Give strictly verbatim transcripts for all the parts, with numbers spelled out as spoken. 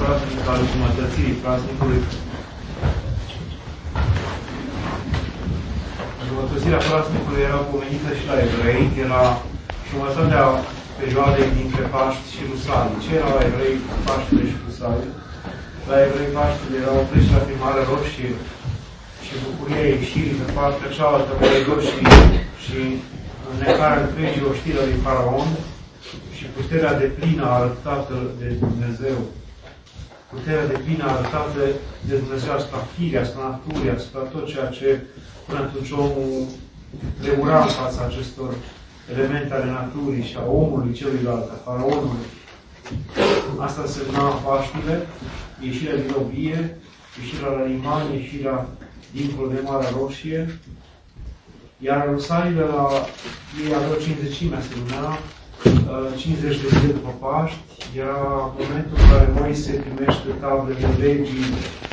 praznic al jumătății praznicului. Jumătățirea praznicului era pomenită și la evrei, era jumătatea perioadei dintre Paști și Rusalii. Ce era la evrei Paștile și Rusalii? La evrei Paștile erau trecerea prin Marea Roșie și bucuria ieșirii pe partea cealaltă a Mării Roșii și înnecarea întregii oștiri lui Faraon și puterea deplină arătată de Dumnezeu. Puterea deplină arătată de Dumnezeu asupra firii, asupra naturii, asupra tot ceea ce până atunci omul tremura în fața acestor elemente ale naturii și a omului celuilalt, a Faraonului. Asta însemna Paștile, ieșirea din robie, ieșirea la liman, ieșirea dincolo de Marea Roșie. Iar Rusalile la ei aveau cincizecimea, se numea, cincizeci de zile după Paști, era momentul în care Moise primește tablele legii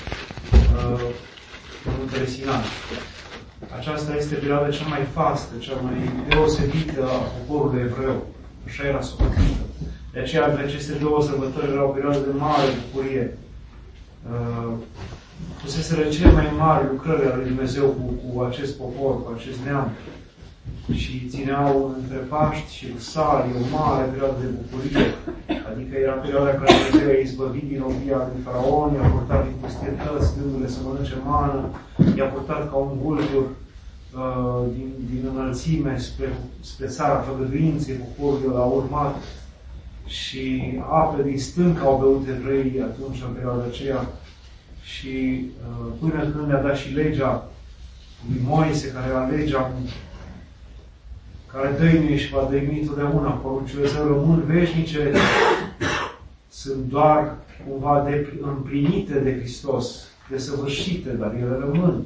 în muntele Sinai. Aceasta este perioada cea mai fastă, cea mai deosebită a poporului evreu. Așa era socotită. De aceea, între aceste două sărbători era o perioadă de mare bucurie. Uh, Fuseseră cele mai mari lucrări ale lui Dumnezeu cu, cu acest popor, cu acest neam. Și țineau între Paști și Rusalii o mare perioadă de bucurie. Adică era perioada când Dumnezeu i-a izbăvit din robia lui Faraon, i-a purtat din pustietăți, dându-le să mănânce mană, i-a purtat ca un vultur uh, din, din înălțime spre, spre țara făgăduinței, poporul l-a urmat. Și ape din stâncă au băut evreii atunci, în perioada aceea. Și uh, până când le-a dat și legea lui Moise, care era legea care dăinuie și va dăinui totdeauna, poruncile său rămân veșnice, sunt doar cumva de, împlinite de Hristos, desăvârșite, dar ele rămân.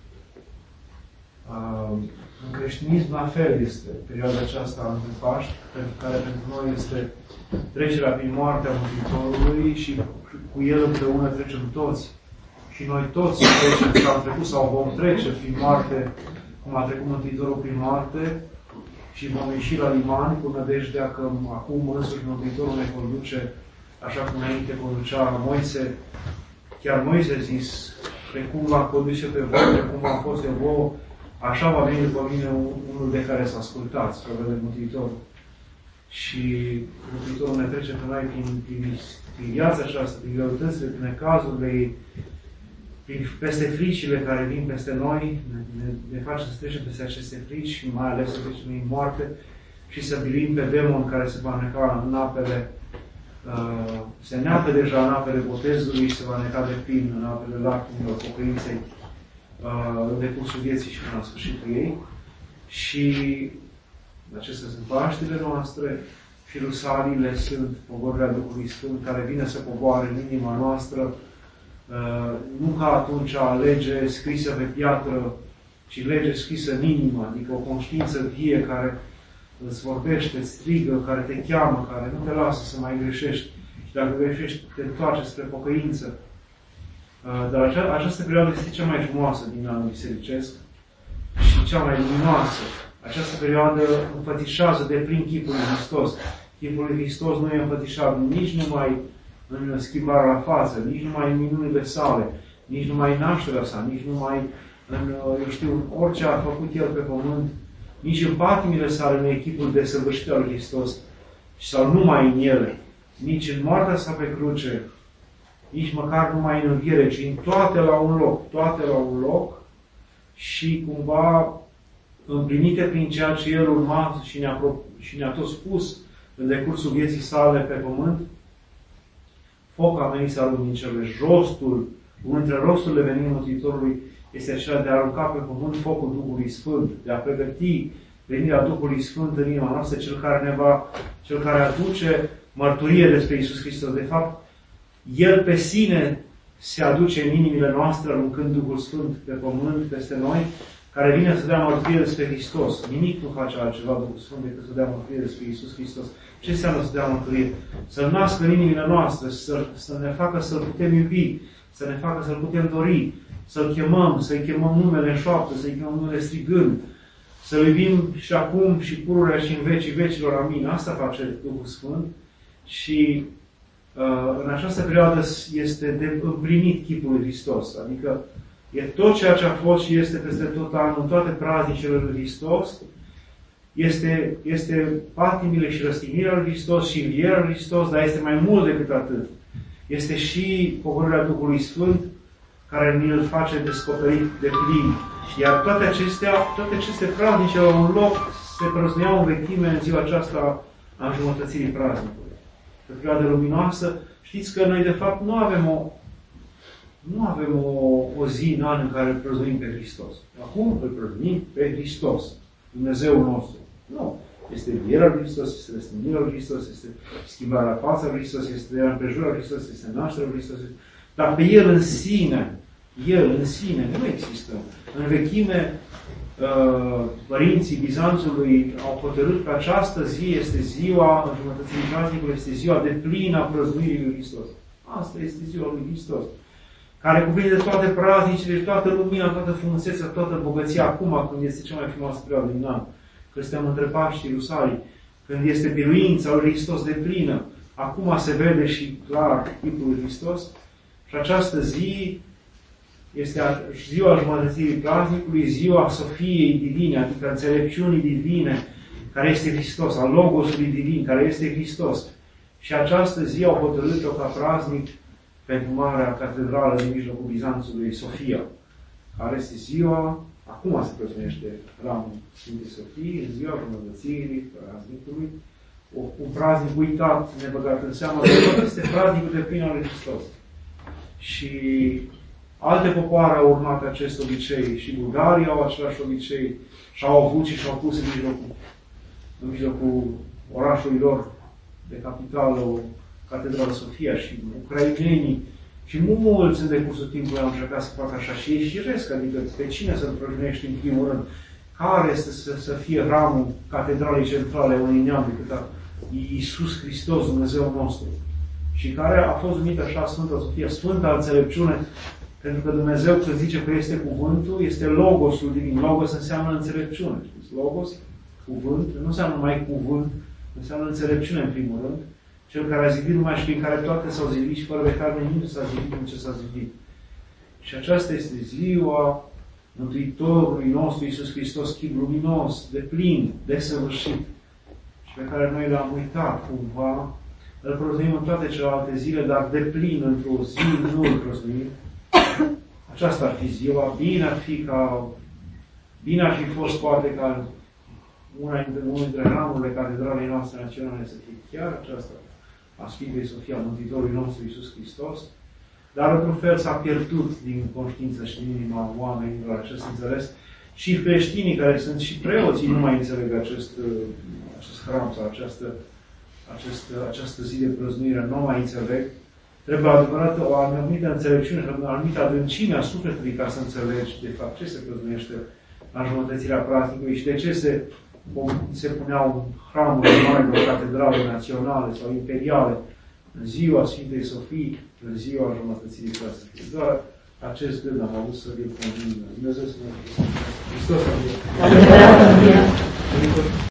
Uh, în creștinism la fel este perioada aceasta între Paști, pentru care pentru noi este trecerea prin moartea Mântuitorului și cu El împreună trecem toți. Și noi toți trecem, sau am trecut sau vom trece prin moarte, cum a trecut Mântuitorul prin moarte, și vom ieși la liman cu nădejdea că acum însuși Mântuitorul ne conduce așa cum înainte conducea Moise. Chiar Moise a zis, precum v-am condus eu pe voi, precum v-am fost eu vouă, așa va veni după mine unul de care să ascultați, spre Mântuitorul. Și Mântuitorul ne trece pe noi prin, prin, prin viața aceasta, prin greutățile, prin necazurile, prin, peste fricile care vin peste noi, ne, ne, ne face să trecem peste aceste frici și mai ales să trecem în moarte și să bilim pe demon care se va neca în apele, uh, se neapă deja în apele botezului și se va neca de plin în apele lacrimilor pocăinței uh, în decursul vieții și până la sfârșitul ei. Și acestea sunt Paștile noastre și Rusalile sunt poborile Duhului Sfânt care vine să coboare în inima noastră, uh, nu ca atunci lege scrisă pe piatră, ci lege scrisă în inimă, adică o conștiință vie care îți vorbește, îți strigă, care te cheamă, care nu te lasă să mai greșești și dacă greșești te întoarce spre pocăință. Uh, dar acea, această perioadă este cea mai frumoasă din anul bisericesc și cea mai luminoasă. Această perioadă înfățișează de plin chipul lui Hristos. Chipul lui Hristos nu e înfățișat nici numai în schimbarea la față, nici numai în minunile sale, nici numai în nașterea sa, nici numai în, eu știu, orice a făcut El pe pământ, nici în patimile sale nu e chipul desăvârșit al lui Hristos, sau numai în ele, nici în moartea sa pe cruce, nici măcar numai în înviere, ci în toate la un loc, toate la un loc și cumva împlinite prin ceea ce El urma și ne-a, și ne-a tot spus în decursul vieții sale pe pământ. Foc a venit să arunc din cerule. Rostul, unul dintre rosturile venind Mântuitorului este acela de a arunca pe pământ focul Duhului Sfânt, de a pregăti venirea Duhului Sfânt în inima noastră, cel care ne va, cel care aduce mărturie despre Iisus Hristos. De fapt, El pe sine se aduce în inimile noastre, aruncând Duhul Sfânt pe pământ peste noi, care vine să dea mărturie despre Hristos. Nimic nu face altceva Duhul Sfânt decât să dea mărturie despre Iisus Hristos. Ce înseamnă să dea mărturie? Să-L nască în inimile noastre, să, să ne facă să-L putem iubi, să ne facă să-L putem dori, să-L chemăm, să-i chemăm numele în șoaptă, să-i chemăm numele strigând, să-L iubim și acum și pururea și în vecii vecilor. Amin. Asta face Duhul Sfânt și în această perioadă este de împlinit chipul lui Hristos. Adică e tot ceea ce a fost și este peste tot anul, toate praznicile lui Hristos, este, este patimile și răstignirea lui Hristos și învierea lui Hristos, dar este mai mult decât atât. Este și coborârea Duhului Sfânt, care ne-l face descoperit de plin. Iar toate acestea, toate aceste praznice au un loc, se prăznuiau în vechime în ziua aceasta a înjumătățirii praznicului. Pe perioada luminoasă, știți că noi de fapt nu avem o nu avem o, o zi în an în care îl prăznuim pe Hristos. Acum îl prăznuim pe Hristos, Dumnezeul nostru. Nu. Este învierea lui Hristos, este răstignirea lui Hristos, este schimbarea fața lui Hristos, este împrejurarea lui Hristos, este nașterea lui Hristos. Dar pe El în sine, El în sine nu există. În vechime, părinții Bizanțului au hotărât că această zi este ziua înjumătățirii praznicului, este ziua de plină a prăznuirii lui Hristos. Asta este ziua lui Hristos, care cuprinde toate praznicile, toată lumina, toată frumusețea, toată bogăția acum, când este cea mai frumoasă perioadă din an, când suntem între Paști și Rusalii, când este biruința lui Hristos de plină, acum se vede și clar chipul lui Hristos. Și această zi este ziua jumătățirii praznicului, ziua Sofiei divine, adică înțelepciunii divine, care este Hristos, a Logosului divin, care este Hristos. Și această zi au hotărât-o ca praznic pentru Marea Catedrală din mijlocul Bizanțului, Sofia, care este ziua, acum se prăznuiește ramul Sfintei Sofii, în ziua jumătățirii praznicului, un praznic uitat, nebăgat în seamă, dar este praznicul de plin al lui Hristos. Și alte popoare au urmat acest obicei și bulgarii au același obicei și au avut și și-au pus în mijlocul, în mijlocul orașului lor de capitală o Catedrală Sofia și ucrainenii și mulți în decursul timpului au încercat să facă așa și ei știresc, adică pe cine să-l prăjnești în primul rând, care este să, să fie ramul Catedralei Centrale unui neam decât a Iisus Hristos, Dumnezeu nostru, și care a fost numită așa Sfânta Sofia, Sfânta Înțelepciune, pentru că Dumnezeu, când zice că este cuvântul, este Logosul divin. Logos înseamnă înțelepciune. Știți? Logos, cuvânt, nu înseamnă numai cuvânt, înseamnă înțelepciune în primul rând. Cel care a zidit lumea și prin care toate s-au zidit și fără de care nimic nu s-a zidit în ce s-a zidit. Și aceasta este ziua Mântuitorului nostru, Iisus Hristos, chip luminos, de plin, desăvârșit, și pe care noi l-am uitat cumva. Îl prăznuim în toate celelalte zile, dar de plin într-o zi nu îl prăznuim. Aceasta ar fi ziua. Bine ar fi ca, bine ar fi fost poate ca una dintre, unul dintre ramurile catedralei noastre naționale să fie chiar aceasta a Sfintei Sofia, Mântuitorului nostru Iisus Hristos, dar într-un fel s-a pierdut din conștiință și din inima oamenilor acest înțeles. Și creștinii care sunt și preoții nu mai înțeleg acest, acest hram sau această, această, această zi de prăznuire, nu mai înțeleg. Trebuie adevărat o anumită înțelepciune, o anumită adâncime a sufletului ca să înțelegi de fapt ce se prăznuiește la jumătățirea praznicului și de ce se, se puneau hramurile marilor catedrale naționale sau imperiale în ziua Sfintei Sofii, în ziua jumătățirii praznicului. Doar acest gând am avut să vi-l conving. Dumnezeu să ne Hristos a